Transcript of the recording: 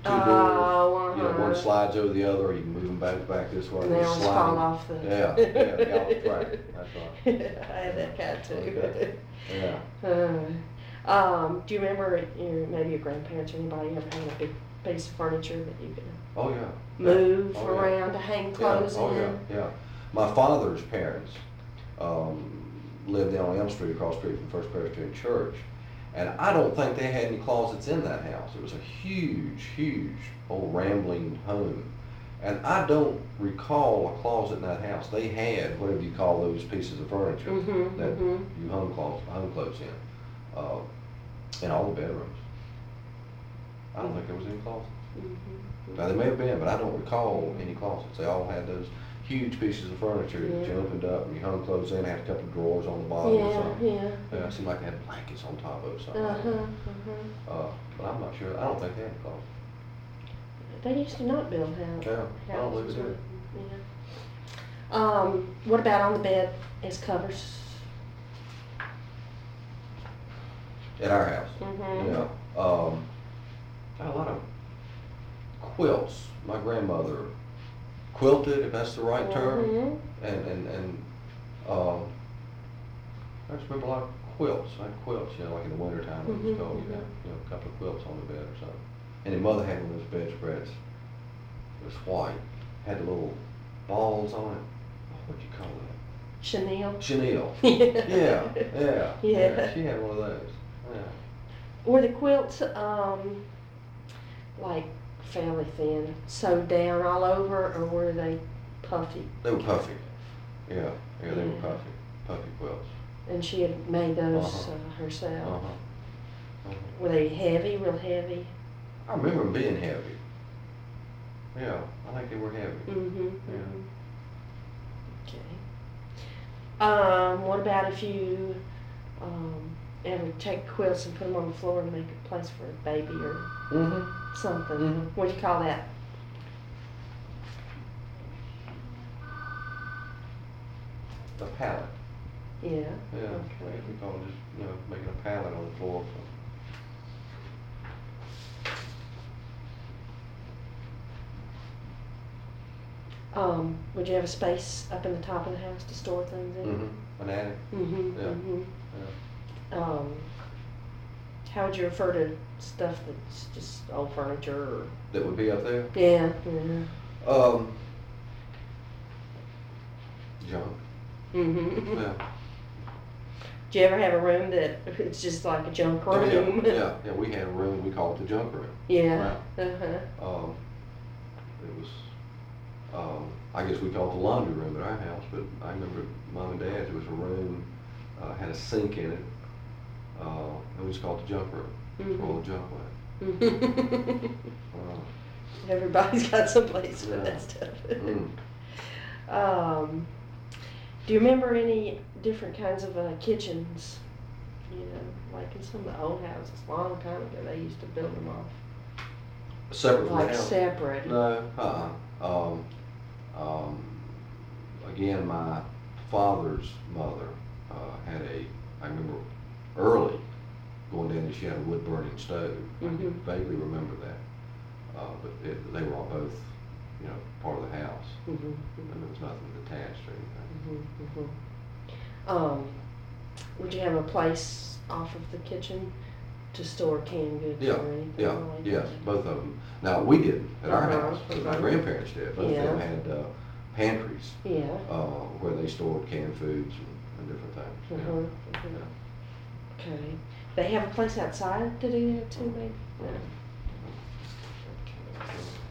two doors. Oh, You know, one slides over the other, or you can move them back this way. And they always fall off the. Yeah, the off track. That's right. I had that kind too. Okay. Yeah. Do you remember maybe your grandparents or anybody ever had a big piece of furniture that you could Oh yeah. move Oh, around to hang clothes Oh in? yeah. My father's parents lived down on Elm Street, across the street from First Presbyterian Church, and I don't think they had any closets in that house. It was a huge old rambling home, and I don't recall a closet in that house. They had whatever you call those pieces of furniture that you hung clothes in all the bedrooms. I don't think there was any closets. Now there may have been, but I don't recall any closets. They all had those huge pieces of furniture that you opened up and you hung clothes in, had a couple of drawers on the bottom or something. Yeah, it seemed like they had blankets on top of it or something. But I'm not sure. I don't think they had a closet. They used to not build houses. Yeah, I don't believe they did. Yeah. What about on the bed as covers? At our house. Yeah. Got a lot of quilts. My grandmother quilted, if that's the right term, and I just remember a lot of quilts. I had quilts, like in the wintertime when it was cold, you had a couple of quilts on the bed or something. And then Mother had one of those bedspreads. It was white, had the little balls on it. What'd you call that? Chenille. Chenille. Yeah. She had one of those. Yeah. Were the quilts like fairly thin, sewed down all over, or were they puffy? They were puffy. Yeah, they were puffy quilts. And she had made those herself. Were they heavy, real heavy? I remember them being heavy. Yeah, I think they were heavy. Okay. What about if you ever take quilts and put them on the floor and make a place for a baby or something? What do you call that? A pallet. Yeah. Yeah. Okay. We call it just making a pallet on the floor. Would you have a space up in the top of the house to store things in? An attic. How would you refer to stuff that's just old furniture? Or? That would be up there? Yeah. Junk. Yeah. Do you ever have a room that it's just like a junk room? Yeah, we had a room, we called it the junk room. Yeah. Right. It was, I guess we called it the laundry room at our house, but I remember Mom and Dad's, it was a room, had a sink in it, and we just called it the junk room, where all the junk went. Everybody's got some place for that stuff. Do you remember any different kinds of kitchens? Like in some of the old houses, a long time ago, they used to build them off. Separate from the like house? Separate. No, again, my father's mother had I remember early going down there, she had a wood burning stove. I can vaguely remember that. But they were all both, part of the house. And there was nothing attached or anything. Would you have a place off of the kitchen to store canned goods or anything? Yes, both of them. Now, we didn't at our house, but my grandparents did. Both of them had pantries where they stored canned foods and different things. Okay. They have a place outside to do that too, maybe? No. Okay.